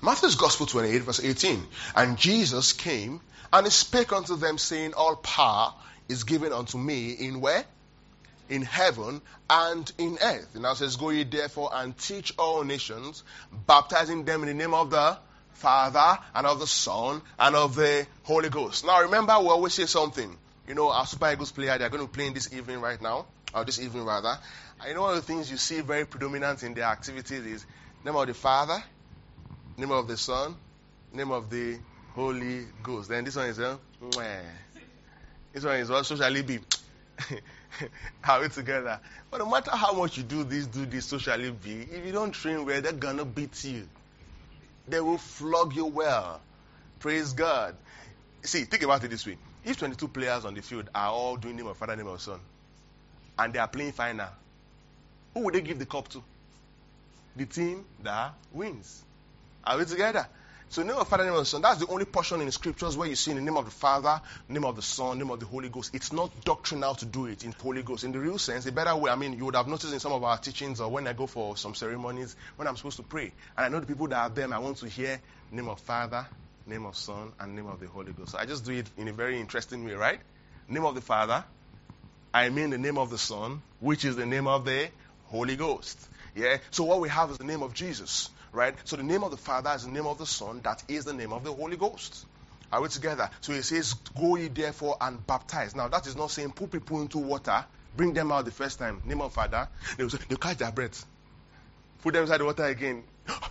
Matthew's Gospel 28, verse 18. And Jesus came and he spake unto them, saying, all power is given unto me in where? In heaven and in earth. And now it says, go ye therefore and teach all nations, baptizing them in the name of the Father and of the Son and of the Holy Ghost. Now remember, we always say something. You know, our Super Eagles player, they're going to play in this evening right now, or this evening rather. And you know, one of the things you see very predominant in their activities is name of the Father, name of the Son, name of the Holy Ghost. Then this one is this one is what socially be. How it together. But no matter how much you do this socially be, if you don't train well, they're gonna beat you. They will flog you well. Praise God. See, think about it this way. If 22 players on the field are all doing name of Father, name of Son, and they are playing final, who would they give the cup to? The team that wins. Are we together? So name of Father, name of the Son, that's the only portion in the scriptures where you see in the name of the Father, name of the Son, name of the Holy Ghost. It's not doctrinal to do it in Holy Ghost. In the real sense, a better way, you would have noticed in some of our teachings or when I go for some ceremonies, when I'm supposed to pray, and I know the people that are there, I want to hear name of Father, name of Son, and name of the Holy Ghost. So I just do it in a very interesting way, right? Name of the Father, I mean the name of the Son, which is the name of the Holy Ghost. Yeah. So what we have is the name of Jesus. Right? So the name of the Father is the name of the Son. That is the name of the Holy Ghost. Are we together? So it says, go ye therefore and baptize. Now that is not saying put people into water, bring them out the first time. Name of Father. They'll catch their breath. Put them inside the water again.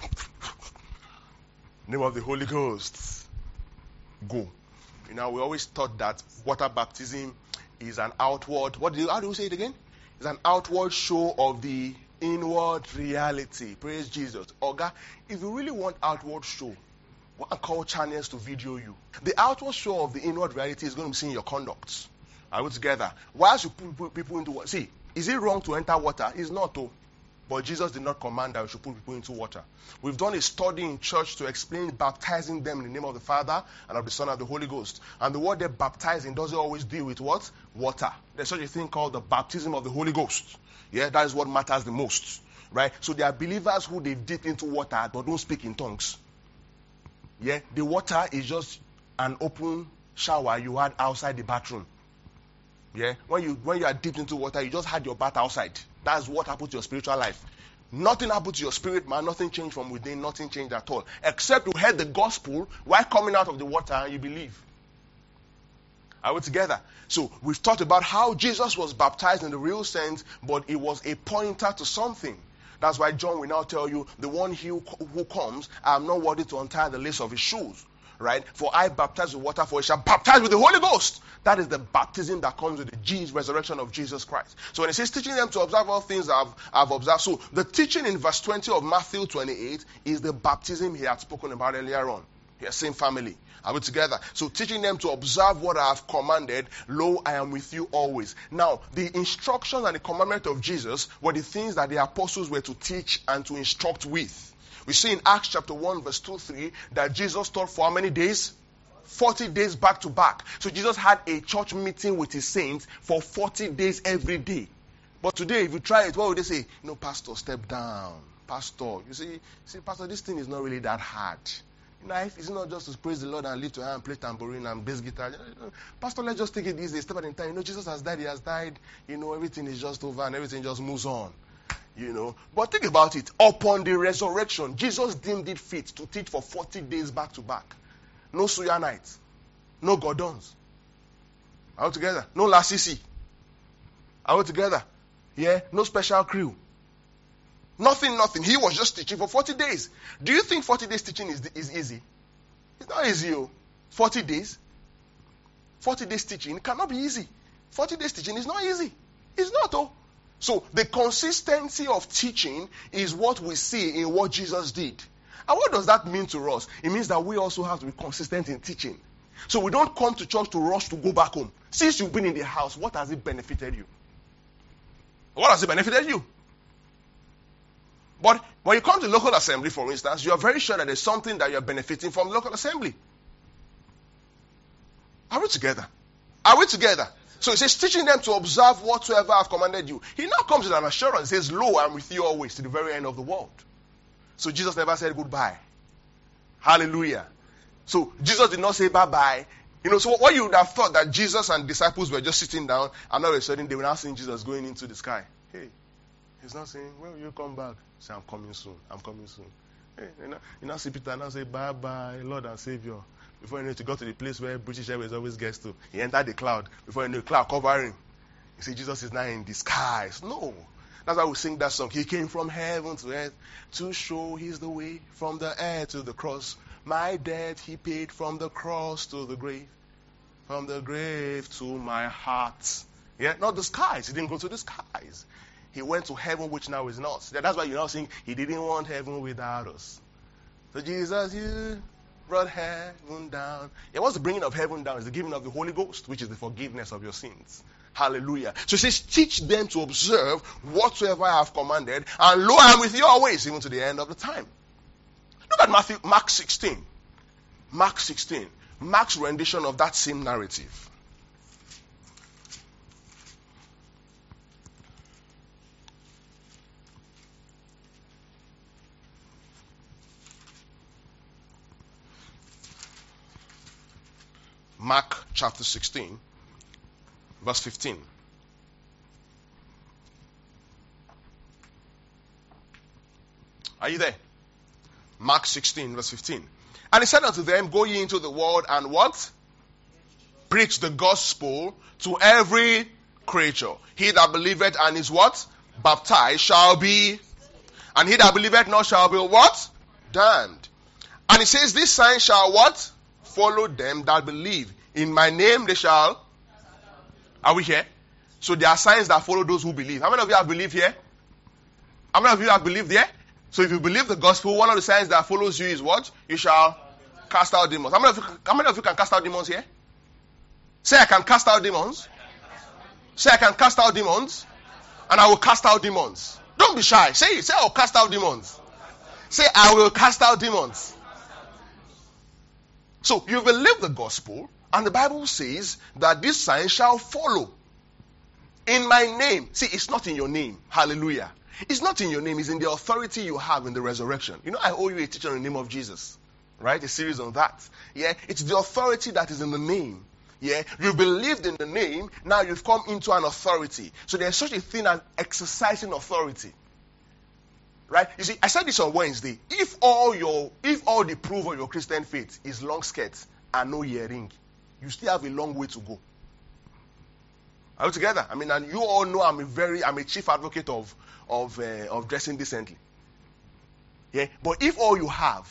Name of the Holy Ghost. Go. You know, we always thought that water baptism is an outward, how do you say it again? It's an outward show of the inward reality. Praise Jesus. Oga, if you really want outward show, call channels to video you. The outward show of the inward reality is going to be seen in your conduct. Are we together? Whilst you put people into water. See, is it wrong to enter water? It's not, though. But Jesus did not command that we should put people into water. We've done a study in church to explain baptizing them in the name of the Father and of the Son and of the Holy Ghost. And the word they're baptizing doesn't always deal with what? Water. There's such a thing called the baptism of the Holy Ghost. Yeah, that is what matters the most. Right? So there are believers who they've dipped into water but don't speak in tongues. Yeah, the water is just an open shower you had outside the bathroom. Yeah, when you are dipped into water, you just had your bath outside. That's what happened to your spiritual life. Nothing happened to your spirit, man. Nothing changed from within. Nothing changed at all. Except you heard the gospel while coming out of the water and you believe. Are we together? So we've talked about how Jesus was baptized in the real sense, but it was a pointer to something. That's why John will now tell you, the one who comes, I am not worthy to untie the lace of his shoes. Right? For I baptize with water, for he shall baptize with the Holy Ghost. That is the baptism that comes with the resurrection of Jesus Christ. So when it says teaching them to observe all things I've observed. So the teaching in verse 20 of Matthew 28 is the baptism he had spoken about earlier on. Yes, same family. Are we together? So teaching them to observe what I have commanded, lo, I am with you always. Now, the instructions and the commandment of Jesus were the things that the apostles were to teach and to instruct with. We see in Acts chapter 1 verse 2-3 that Jesus taught for how many days? 40 days back to back. So Jesus had a church meeting with his saints for 40 days every day. But today, if you try it, what would they say? No, Pastor, step down. Pastor, you see, Pastor, this thing is not really that hard. Life is not just to praise the Lord and lift your hand and play tambourine and bass guitar. Pastor, let's just take it easy, step at a time. Jesus has died, he has died. Everything is just over and everything just moves on. But think about it. Upon the resurrection, Jesus deemed it fit to teach for 40 days back to back. No suya nights. No Gordons. Are we together? No Lasisi. Are we together? Yeah? No special crew. Nothing. He was just teaching for 40 days. Do you think 40 days teaching is easy? It's not easy. 40 days? 40 days teaching cannot be easy. 40 days teaching is not easy. It's not, So the consistency of teaching is what we see in what Jesus did. And what does that mean to us? It means that we also have to be consistent in teaching. So we don't come to church to rush to go back home. Since you've been in the house, what has it benefited you? What has it benefited you? But when you come to local assembly, for instance, you are very sure that there's something that you're benefiting from local assembly. Are we together? Are we together? So he says, teaching them to observe whatsoever I've commanded you. He now comes with an assurance. He says, lo, I'm with you always to the very end of the world. So Jesus never said goodbye. Hallelujah. So Jesus did not say bye-bye. So what you would have thought that Jesus and disciples were just sitting down and all of a sudden they were now seeing Jesus going into the sky. Hey, he's not saying, when will you come back? Say, I'm coming soon. I'm coming soon. Hey, you now see Peter now say, bye-bye, Lord and Savior. Before you know it, you got to the place where British Airways always gets to. He entered the cloud. Before you know, the cloud covering. You see, Jesus is now in the skies. No. That's why we sing that song. He came from heaven to earth to show he's the way from the earth to the cross. My debt he paid from the cross to the grave. From the grave to my heart. Yeah, not the skies. He didn't go to the skies. He went to heaven, which now is not. That's why you're now saying he didn't want heaven without us. So Jesus, you brought heaven down. Yeah, what's the bringing of heaven down? It's the giving of the Holy Ghost, which is the forgiveness of your sins. Hallelujah. So it says, teach them to observe whatsoever I have commanded, and lo, I am with you always, even to the end of the time. Look at Mark 16. Mark 16. Mark's rendition of that same narrative. Mark chapter 16, verse 15. Are you there? Mark 16, verse 15. And he said unto them, go ye into the world and what? Preach the gospel to every creature. He that believeth and is what? Baptized shall be. And he that believeth not shall be what? Damned. And he says, this sign shall what? Follow them that believe. In my name they shall. Are we here? So there are signs that follow those who believe. How many of you have believed here? How many of you have believed here? So if you believe the gospel, one of the signs that follows you is what? You shall cast out demons. How many of you can cast out demons here? Say, I can cast out demons. Say, I can cast out demons. And I will cast out demons. Don't be shy. Say it. Say, I will cast out demons. Say, I will cast out demons. So you believe the gospel, and the Bible says that this sign shall follow. In my name. See, it's not in your name. Hallelujah. It's not in your name. It's in the authority you have in the resurrection. I owe you a teaching in the name of Jesus. Right? A series on that. Yeah. It's the authority that is in the name. Yeah. You believed in the name. Now you've come into an authority. So there's such a thing as exercising authority. Right? You see, I said this on Wednesday. If all the proof of your Christian faith is long skirts and no earring, you still have a long way to go. Are we together? And you all know I'm a chief advocate of dressing decently. Yeah. But if all you have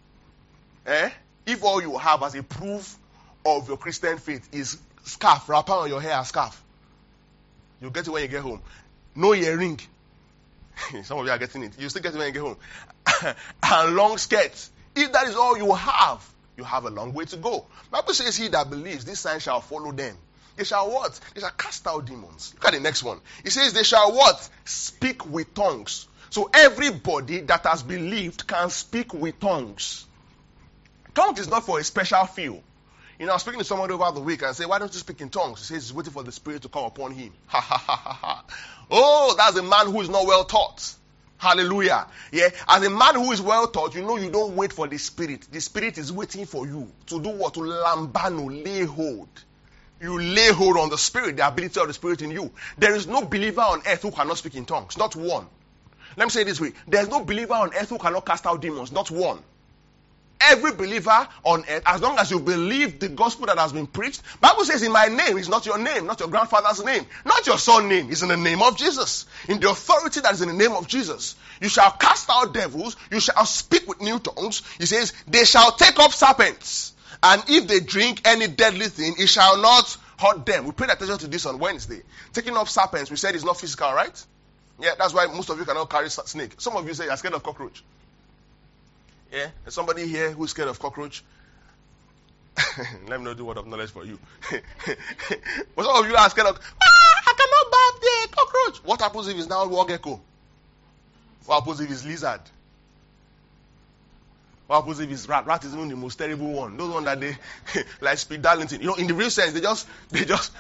as a proof of your Christian faith is scarf, wrapper on your hair and scarf, you'll get it when you get home. No earring. Some of you are getting it. You still get it when you get home. And long skirts. If that is all you have a long way to go. Bible says, he that believes, this sign shall follow them. They shall what? They shall cast out demons. Look at the next one. It says, they shall what? Speak with tongues. So everybody that has believed can speak with tongues. Tongues is not for a special few. I was speaking to someone over the week and I said, why don't you speak in tongues? He says he's waiting for the Spirit to come upon him. Ha ha ha ha ha. Oh, that's a man who is not well taught. Hallelujah. Yeah. As a man who is well taught, you don't wait for the Spirit. The Spirit is waiting for you to do what? To lambano, lay hold. You lay hold on the Spirit, the ability of the Spirit in you. There is no believer on earth who cannot speak in tongues. Not one. Let me say it this way. There is no believer on earth who cannot cast out demons. Not one. Every believer on earth, as long as you believe the gospel that has been preached, Bible says in my name, is not your name, not your grandfather's name, not your son's name, it's in the name of Jesus. In the authority that is in the name of Jesus. You shall cast out devils, you shall speak with new tongues. He says, they shall take up serpents, and if they drink any deadly thing, it shall not hurt them. We paid attention to this on Wednesday. Taking up serpents, we said it's not physical, right? Yeah, that's why most of you cannot carry snake. Some of you say you're scared of cockroach. Yeah, there's somebody here who's scared of cockroach. Let me not do word of knowledge for you. But some of you are scared of, I cannot bath the cockroach. What happens if it's now war gecko? What happens if it's lizard? What happens if it's rat? Rat is even the most terrible one. Those one that they like speed Darlington. In the real sense, they just they just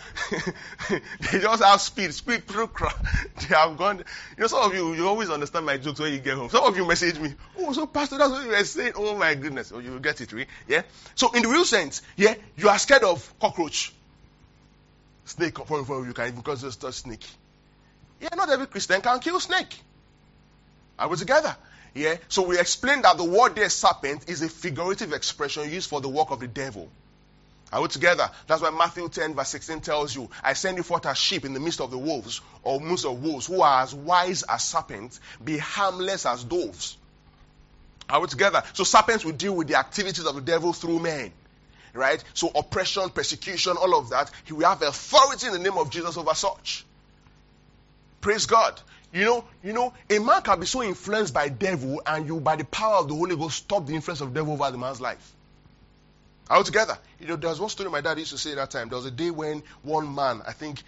have speed through crowd. They have gone. Some of you always understand my jokes when you get home. Some of you message me, oh, so pastor, that's what you were saying. Oh my goodness, you will get it, right? Yeah. So in the real sense, yeah, you are scared of cockroach, snake. For you can because it's a snake. Yeah, not every Christian can kill snake. Are we together? Yeah, so we explained that the word there, serpent, is a figurative expression used for the work of the devil. Are we together? That's why Matthew 10 verse 16 tells you, I send you forth as sheep in the midst of the wolves, or midst of wolves, who are as wise as serpents, be harmless as doves. Are we together? So serpents will deal with the activities of the devil through men. Right? So oppression, persecution, all of that, we have authority in the name of Jesus over such. Praise God. You know, a man can be so influenced by devil, and you, by the power of the Holy Ghost, stop the influence of the devil over the man's life. Are we together? There was one story my dad used to say that time. There was a day when one man, I think,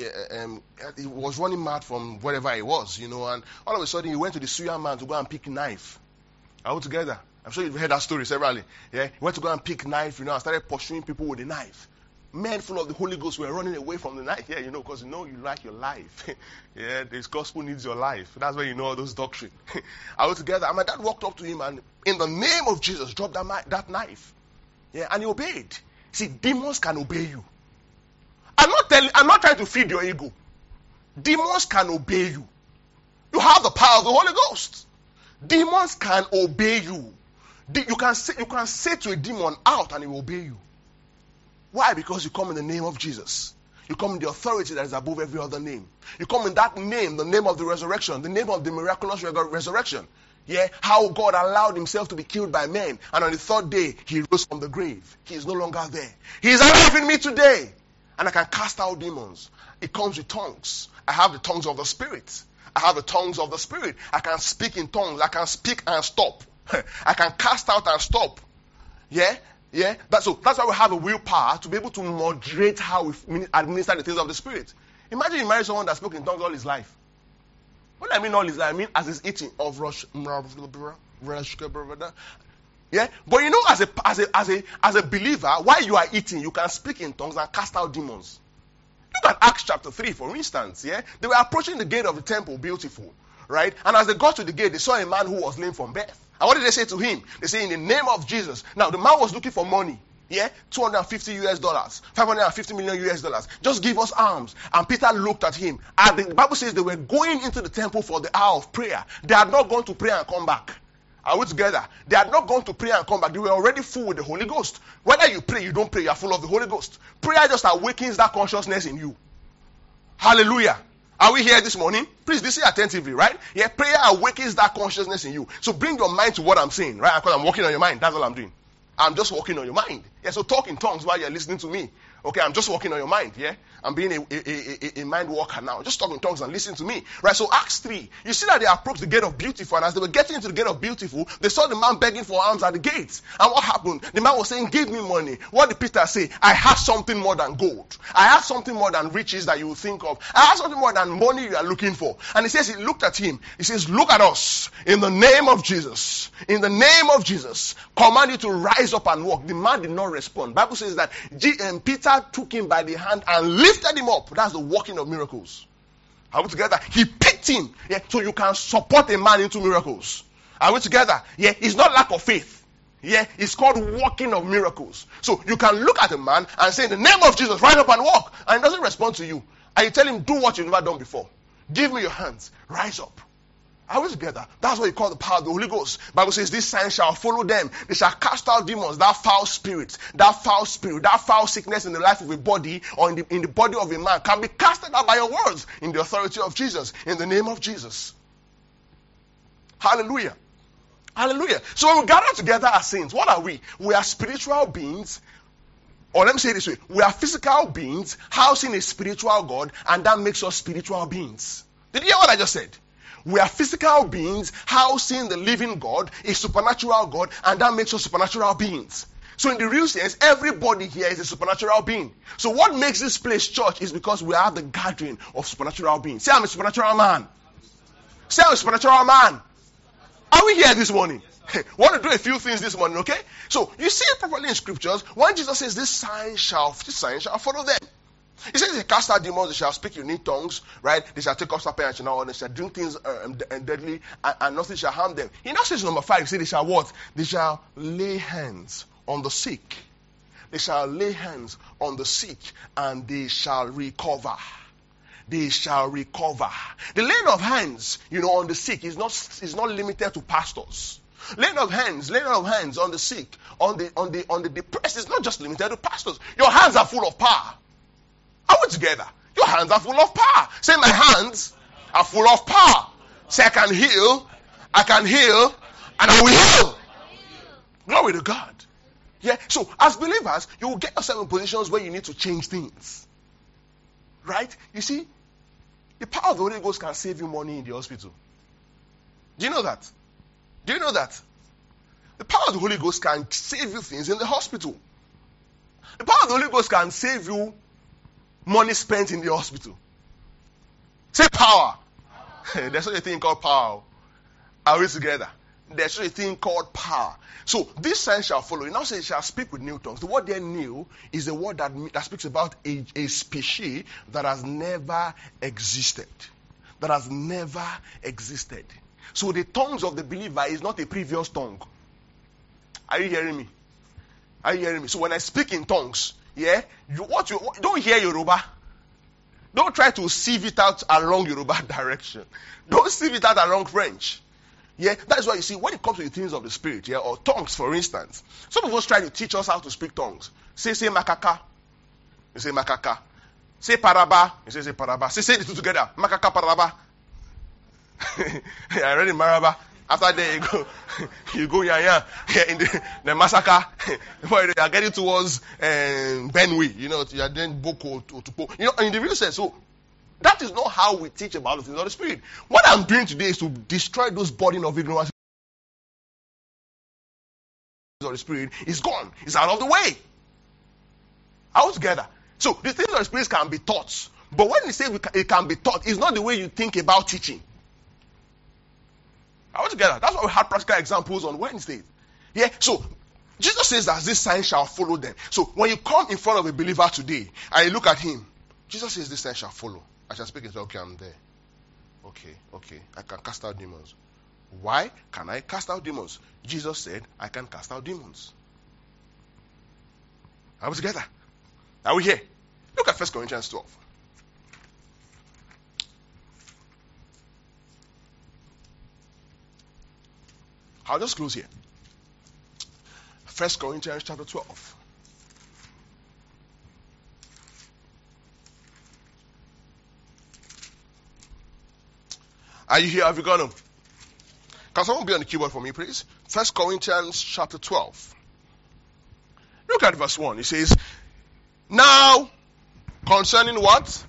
he was running mad from wherever he was, and all of a sudden he went to the suya man to go and pick a knife. Are we together? I'm sure you've heard that story severally. Yeah, he went to go and pick knife, and started pursuing people with a knife. Men full of the Holy Ghost were running away from the knife. Yeah, because you like your life. Yeah, this gospel needs your life. That's where you know all those doctrine. I was together, and my dad walked up to him and, in the name of Jesus, dropped that knife. Yeah, and he obeyed. See, demons can obey you. I'm not trying to feed your ego. Demons can obey you. You have the power of the Holy Ghost. Demons can obey you. You can say to a demon out, and he will obey you. Why? Because you come in the name of Jesus. You come in the authority that is above every other name. You come in that name, the name of the resurrection, the name of the miraculous resurrection. Yeah, how God allowed himself to be killed by men, and on the third day, he rose from the grave. He is no longer there. He is alive in me today. And I can cast out demons. It comes with tongues. I have the tongues of the Spirit. I have the tongues of the Spirit. I can speak in tongues. I can speak and stop. I can cast out and stop. Yeah? Yeah, that's why we have a willpower to be able to moderate how we administer the things of the Spirit. Imagine you marry someone that spoke in tongues all his life. What I mean all his life, I mean as he's eating of rush. Yeah, but as a believer, while you are eating, you can speak in tongues and cast out demons. Look at Acts chapter 3, for instance. Yeah, they were approaching the gate of the temple, beautiful, right? And as they got to the gate, they saw a man who was lame from birth. And what did they say to him? They say, in the name of Jesus. Now, the man was looking for money. Yeah? $250 US, $550 million US. Just give us alms. And Peter looked at him. And the Bible says they were going into the temple for the hour of prayer. They had not gone to pray and come back. Are we together? They had not gone to pray and come back. They were already full with the Holy Ghost. Whether you pray, you don't pray, you are full of the Holy Ghost. Prayer just awakens that consciousness in you. Hallelujah. Are we here this morning? Please listen attentively, right? Yeah, prayer awakens that consciousness in you. So bring your mind to what I'm saying, right? Because I'm working on your mind. That's all I'm doing. I'm just working on your mind. Yeah, so talk in tongues while you're listening to me. Okay, I'm just working on your mind, yeah? I'm being a mind worker now. Just talk in tongues and listen to me. Right, so Acts 3, you see that they approached the gate of Beautiful, and as they were getting into the gate of Beautiful, they saw the man begging for alms at the gates. And what happened? The man was saying, give me money. What did Peter say? I have something more than gold. I have something more than riches that you will think of. I have something more than money you are looking for. And he says, he looked at him. He says, look at us. In the name of Jesus. In the name of Jesus. Command you to rise up and walk. The man did not respond. The Bible says that Peter took him by the hand and lifted him up. That's the working of miracles. Are we together? He picked him. Yeah, so you can support a man into miracles. Are we together? Yeah, it's not lack of faith. Yeah, it's called working of miracles. So you can look at a man and say, in the name of Jesus, rise up and walk. And he doesn't respond to you. And you tell him, do what you've never done before. Give me your hands. Rise up. Are we together? That's what you call the power of the Holy Ghost. The Bible says, these signs shall follow them. They shall cast out demons, that foul spirit, that foul sickness in the life of a body or in the body of a man can be casted out by your words in the authority of Jesus, in the name of Jesus. Hallelujah. Hallelujah. So when we gather together as saints, what are we? We are spiritual beings. Or let me say it this way. We are physical beings housing a spiritual God, and that makes us spiritual beings. Did you hear what I just said? We are physical beings housing the living God, a supernatural God, and that makes us supernatural beings. So in the real sense, everybody here is a supernatural being. So what makes this place church is because we have the gathering of supernatural beings. Say, I'm a supernatural man. Say, I'm a supernatural man. Are we here this morning? Want to do a few things this morning, okay? So you see it properly in scriptures when Jesus says, "This sign shall follow them." He says, "They cast out demons, they shall speak in new tongues, right? They shall take up serpents and they shall drink things and deadly, and nothing shall harm them." He now says, number 5, he says, "They shall what? They shall lay hands on the sick. They shall lay hands on the sick, and they shall recover." They shall recover. The laying of hands, on the sick is not limited to pastors. Laying of hands on the sick, on the depressed is not just limited to pastors. Your hands are full of power. Are we together? Your hands are full of power. Say, my hands are full of power. Say, I can heal, and I will heal. Glory to God. Yeah. So as believers, you will get yourself in positions where you need to change things. Right? You see, the power of the Holy Ghost can save you money in the hospital. Do you know that? The power of the Holy Ghost can save you things in the hospital. The power of the Holy Ghost can save you money spent in the hospital. Say power. There's such a thing called power. Are we together? There's such a thing called power. So this sign shall follow. It now says, "Shall speak with new tongues." The word there, "new," is a word that speaks about a species that has never existed. That has never existed. So the tongues of the believer is not a previous tongue. Are you hearing me? So when I speak in tongues, don't hear Yoruba. Don't try to sieve it out along Yoruba direction. Don't sieve it out along French. Yeah, that is why you see, when it comes to the things of the Spirit, or tongues, for instance, some of us try to teach us how to speak tongues. Say makaka. You say makaka. Say paraba. You say paraba. Say the two together. Makaka paraba. I read in Maraba. After that, you go in the massacre. You are getting towards Benue. You are then Boko to in the real sense. So that is not how we teach about the things of the Spirit. What I'm doing today is to destroy those burden of ignorance of the Spirit. Is gone. It's out of the way. All together. So the things of the Spirit can be taught. But when we say it can be taught, it's not the way you think about teaching. All together. That's why we had practical examples on Wednesday. Yeah. So Jesus says that this sign shall follow them. So when you come in front of a believer today and you look at him, Jesus says this sign shall follow. I shall speak and say, okay, I'm there. Okay. I can cast out demons. Why can I cast out demons? Jesus said, I can cast out demons. Are we together? Are we here? Look at 1 Corinthians 12. I'll just close here. 1 Corinthians chapter 12. Are you here? Have you got them? Can someone be on the keyboard for me, please? 1 Corinthians chapter 12. Look at verse 1. It says, now, concerning what?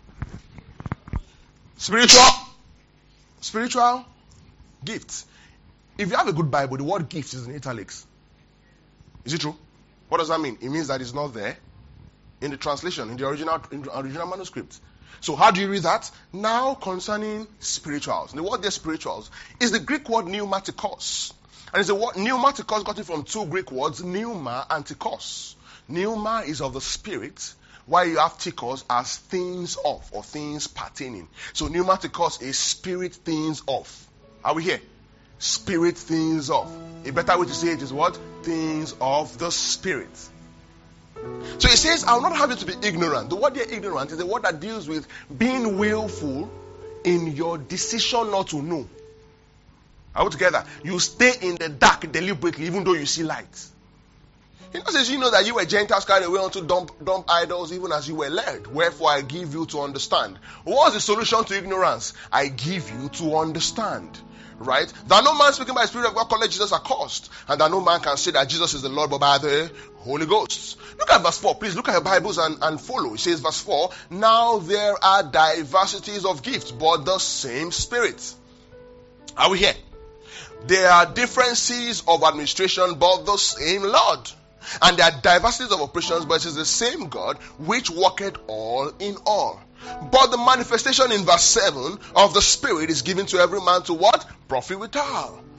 Spiritual gifts. If you have a good Bible, the word gift is in italics. Is it true? What does that mean? It means that it's not there in the translation, in the original manuscript. So how do you read that? Now concerning spirituals. The word there, spirituals, is the Greek word pneumatikos. And it's the word pneumatikos got it from two Greek words, pneuma and tikos. Pneuma is of the spirit, while you have tikos as things of or things pertaining. So pneumatikos is spirit things of. Are we here? Spirit things of. A better way to say it is what? Things of the Spirit. So it says, I will not have you to be ignorant. The word here, ignorant, is the word that deals with being willful in your decision not to know. Are we together? You stay in the dark deliberately, even though you see light. It says, you know that you were Gentiles carried away unto dumb idols, even as you were led. Wherefore I give you to understand. What was the solution to ignorance? I give you to understand. Right? That no man speaking by the Spirit of God calleth Jesus accursed, and that no man can say that Jesus is the Lord but by the Holy Ghost. Look at verse 4. Please look at your Bibles and follow. It says verse 4, now there are diversities of gifts, but the same Spirit. Are we here? There are differences of administration, but the same Lord. And there are diversities of operations, but it is the same God which worketh all in all. But the manifestation in verse 7 of the Spirit is given to every man to what? Profit withal.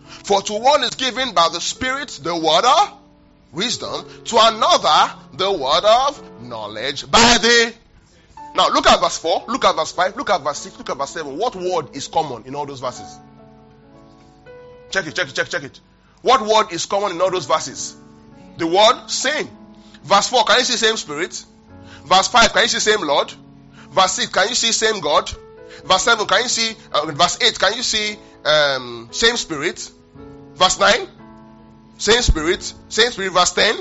For to one is given by the Spirit the word of wisdom, to another the word of knowledge by the... Now look at verse 4, look at verse 5, look at verse 6, look at verse 7. What word is common in all those verses? Check it. What word is common in all those verses? The word same. Verse 4, can you see same Spirit? Verse 5, can you see same Lord? Verse 6, can you see same God? Verse 7, can you see, verse 8, can you see same Spirit? Verse 9, same Spirit. Verse 10,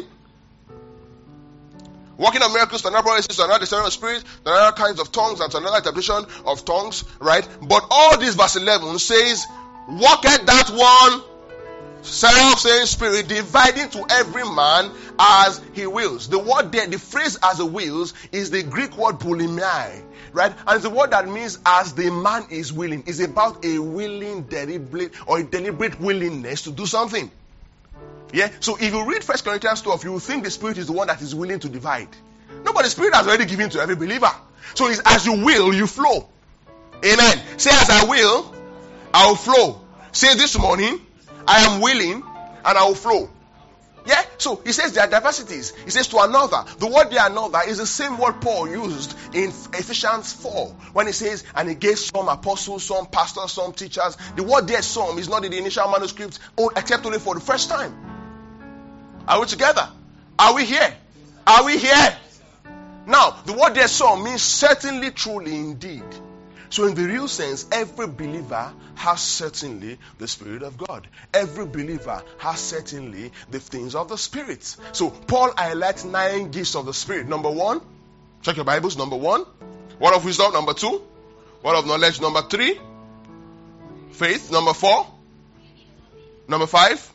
working of miracles, to another prophecies, to another discerning of spirits, to another kinds of tongues, and to another interpretation of tongues, right? But all this, verse 11 says, worketh that one self-same Spirit, dividing to every man as he wills. The word there, the phrase as he wills, is the Greek word polimai, right? And it's the word that means as the man is willing. It's about a willing, deliberate willingness to do something. Yeah? So if you read 1 Corinthians 12, you will think the Spirit is the one that is willing to divide. No, but the Spirit has already given to every believer. So it's as you will, you flow. Amen. Say, as I will, I will flow. Say this morning, I am willing and I will flow. Yeah? So he says there are diversities. He says to another. The word there, another, is the same word Paul used in Ephesians 4 when he says, and he gave some apostles, some pastors, some teachers. The word there, some, is not in the initial manuscript except only for the first time. Are we together? Are we here? Are we here? Now, the word there, some, means certainly, truly, indeed. So in the real sense, every believer has certainly the Spirit of God. Every believer has certainly the things of the Spirit. So Paul highlights 9 gifts of the Spirit. Number 1, check your Bibles. Number 1, word of wisdom. Number 2, word of knowledge. Number 3, faith. Number 4, number 5,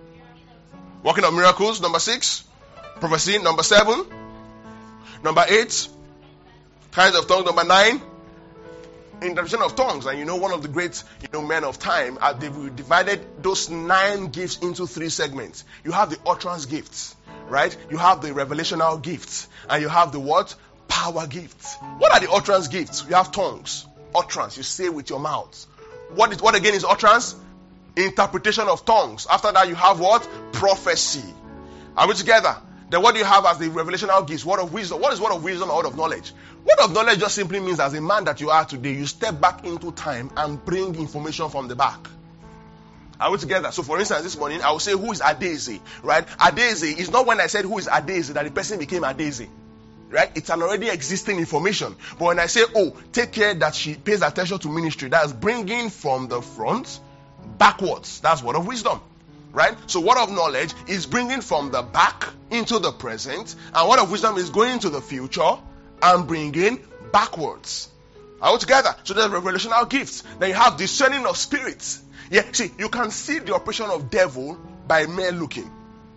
working of miracles. Number 6, prophecy. Number 7, number 8, kinds of tongues. Number 9, interpretation of tongues. And one of the great men of time, they've divided those 9 gifts into 3 segments. You have the utterance gifts, right? You have the revelational gifts, and you have the what? Power gifts. What are the utterance gifts? You have tongues. Utterance, you say with your mouth. What again is utterance? Interpretation of tongues. After that, you have what? Prophecy. Are we together? Then what do you have as the revelational gifts? Word of wisdom. What is word of wisdom and word of knowledge? Word of knowledge just simply means as a man that you are today, you step back into time and bring information from the back. Are we together? So for instance, this morning, I will say, who is Adeze? Right? Adeze is not when I said who is Adeze that the person became Adeze. Right? It's an already existing information. But when I say, take care that she pays attention to ministry, that's bringing from the front backwards. That's word of wisdom. Right? So word of knowledge is bringing from the back into the present, and word of wisdom is going into the future and bringing backwards. Are we together? So there's revelational gifts. Then you have discerning of spirits. Yeah, see, you can see the operation of devil by mere looking.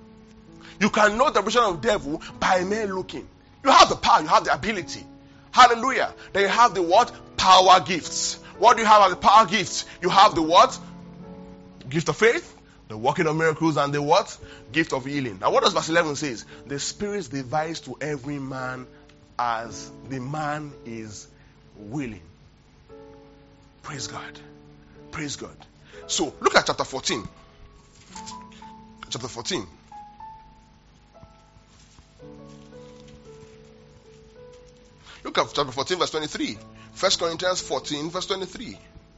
You can know the operation of devil by mere looking. You have the power, you have the ability. Hallelujah. Then you have the what? Power gifts. What do you have as the power gifts? You have the what? Gift of faith, the working of miracles, and the what? Gift of healing. Now what does verse 11 say? The Spirit divides to every man as the man is willing. Praise God. Praise God. So look at chapter 14. Chapter 14. Look at chapter 14 verse 23. 1 Corinthians 14 verse 23.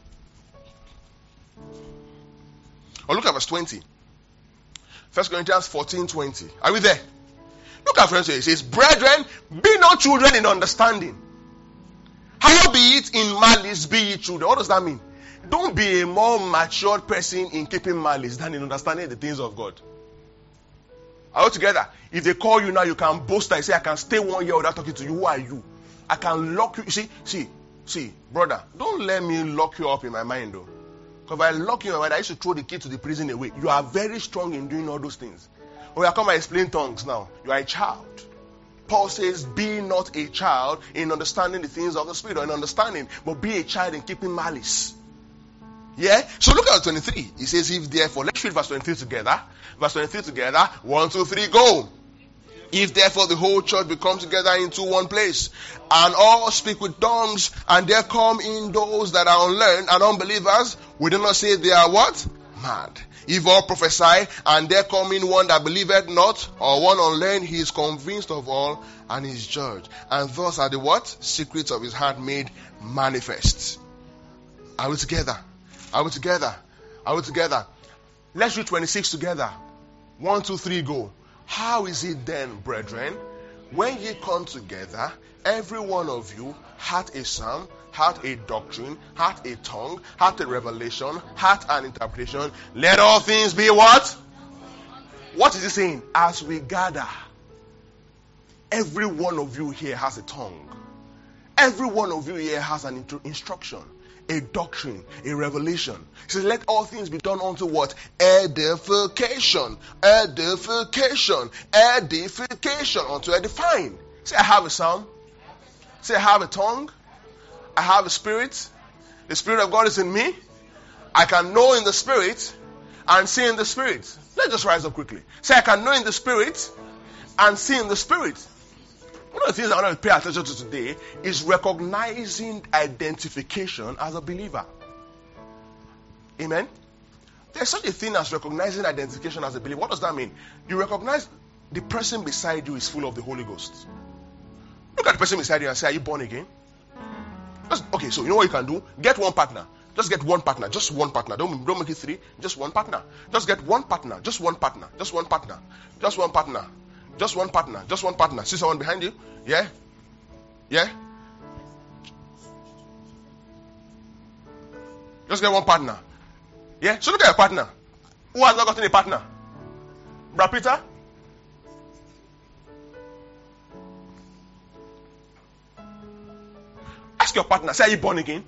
Or look at verse 20. 1 Corinthians 14, 20. Are we there? Look at verse 20. It says, brethren, be not children in understanding. Howbeit in malice be ye children. What does that mean? Don't be a more matured person in keeping malice than in understanding the things of God. Are we together? If they call you now, you can boast and say, I can stay 1 year without talking to you. Who are you? I can lock you. See, brother, don't let me lock you up in my mind though. Because if I lock you in my mind, I used to throw the key to the prison away. You are very strong in doing all those things. Oh, I come and explain tongues now. You are a child. Paul says, be not a child in understanding the things of the Spirit or in understanding, but be a child in keeping malice. Yeah? So look at 23. He says, if therefore, let's read verse 23 together. Verse 23 together. 1, 2, 3, go. If therefore the whole church be come together into one place, and all speak with tongues, and there come in those that are unlearned and unbelievers, we do not say they are what? mad. If all prophesy, and there come in one that believeth not, or one unlearned, he is convinced of all, and is judged. And thus are the what? Secrets of his heart made manifest. Are we together? Are we together? Are we together? Let's read 26 together. 1, 2, 3, go. How is it then, brethren, when ye come together, every one of you hath a psalm, hath a doctrine, hath a tongue, hath a revelation, hath an interpretation. Let all things be what? What is he saying? As we gather, every one of you here has a tongue. Every one of you here has an instruction, a doctrine, a revelation. He says, let all things be done unto what? Edification. Edification. Edification. Unto edifying. Say, I have a psalm. Say, I have a tongue. I have a spirit. The Spirit of God is in me. I can know in the Spirit and see in the Spirit. Let's just rise up quickly. Say, I can know in the Spirit and see in the Spirit. One of the things I want to pay attention to today is recognizing identification as a believer. Amen? There's such a thing as recognizing identification as a believer. What does that mean? You recognize the person beside you is full of the Holy Ghost. Look at the person beside you and say, are you born again? Okay, so you know what you can do? Get one partner. Just get one partner. Just one partner. Don't make it three. Just one partner. Just get one partner. Just one partner. Just one partner. Just one partner. Just one partner. Just one partner. See someone behind you? Yeah? Yeah? Just get one partner. Yeah? So look at your partner. Who has not gotten a partner? Brad Peter? Ask your partner. Say, are you born again?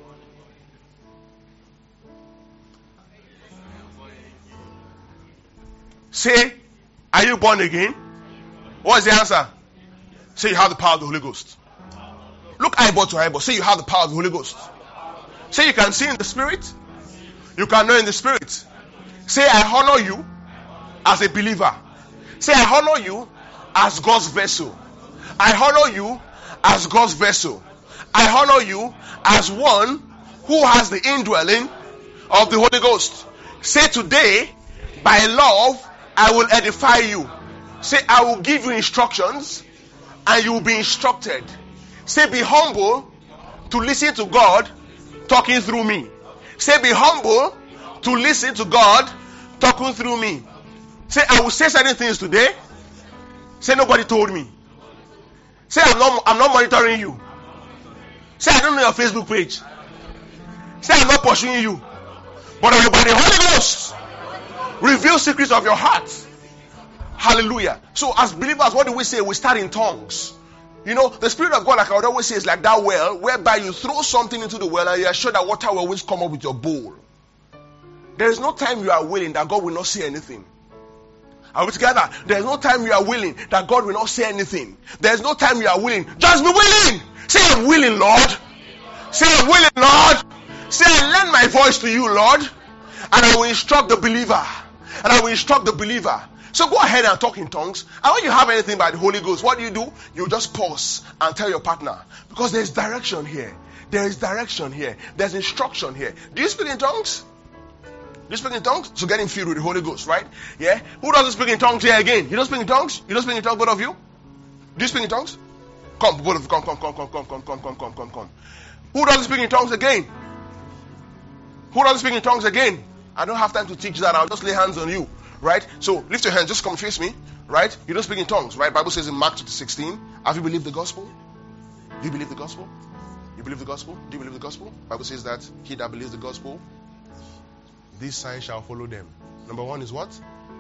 Say, are you born again? What is the answer? Say you have the power of the Holy Ghost. Look eyeball to eyeball. Say you have the power of the Holy Ghost. Say you can see in the Spirit. You can know in the Spirit. Say I honor you as a believer. Say I honor you as God's vessel. I honor you as God's vessel. I honor you as one who has the indwelling of the Holy Ghost. Say today, by love, I will edify you. Say, I will give you instructions and you will be instructed. Say, be humble to listen to God talking through me. Say, be humble to listen to God talking through me. Say, I will say certain things today. Say, nobody told me. Say, I'm not monitoring you. Say, I don't know your Facebook page. Say, I'm not pursuing you. But by the Holy Ghost, reveal secrets of your heart. Hallelujah. So as believers, what do we say? We start in tongues. You know, the Spirit of God, like I would always say, is like that well, whereby you throw something into the well and you are sure that water will always come up with your bowl. There is no time you are willing that God will not say anything. Are we together? There is no time you are willing that God will not say anything. There is no time you are willing. Just be willing. Say, I'm willing, Lord. Say, I'm willing, Lord. Say, I lend my voice to you, Lord. And I will instruct the believer. And I will instruct the believer. So go ahead and talk in tongues. And when you have anything by the Holy Ghost, what do? You just pause and tell your partner. Because there is direction here. There is direction here. There's instruction here. Do you speak in tongues? Do you speak in tongues? So getting filled with the Holy Ghost, right? Yeah? Who doesn't speak in tongues here again? You don't speak in tongues? You don't speak in tongues, both of you? Do you speak in tongues? Come, both of you, come. Who doesn't speak in tongues again? Who doesn't speak in tongues again? I don't have time to teach that. I'll just lay hands on you. Right? So lift your hand, just come face me. Right? You don't speak in tongues, right? Bible says in Mark 16, have you believed the gospel? Do you believe the gospel? You believe the gospel? Do you believe the gospel? Bible says that he that believes the gospel, these signs shall follow them. Number one is what?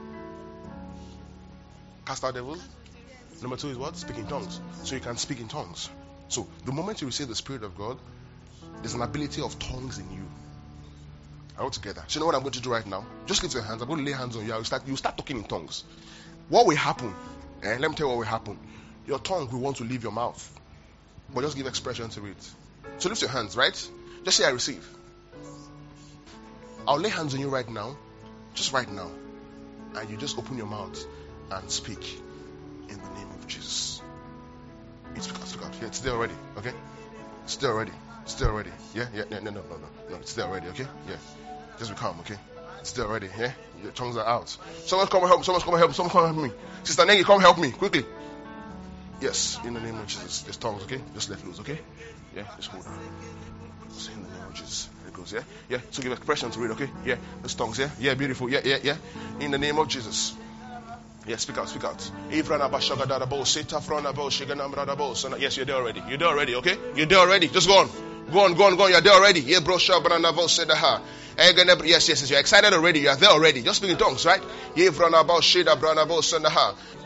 Cast out devils. Number two is what? Speak in tongues. So you can speak in tongues. So the moment you receive the Spirit of God, there's an ability of tongues in you. All together. So you know what I'm going to do right now? Just lift your hands. I'm going to lay hands on you. You start talking in tongues. What will happen? Let me tell you what will happen. Your tongue will want to leave your mouth. But just give expression to it. So lift your hands, right? Just say I receive. I'll lay hands on you right now. Just right now. And you just open your mouth and speak in the name of Jesus. It's God. Yeah, it's there already. Okay? It's there already. It's there already. Yeah? No. It's there already. Okay? Yeah. Just be calm, okay? It's there already. Yeah, your tongues are out. Someone come and help. Someone come and help. Someone come and help me. Sister Nengi, come help me quickly. Yes, in the name of Jesus. There's tongues, okay? Just let loose, okay? Yeah, just hold on. In the name of Jesus. There it goes, yeah? Yeah, so give expression to read, okay? Yeah, there's tongues, yeah? Yeah, beautiful. Yeah. In the name of Jesus. Yeah, speak out. Yes, you're there already. Okay? You're there already. Just go on. Go on. You're there already. Yeah, bro. Yes. You're excited already. You are there already. Just speak in tongues, right?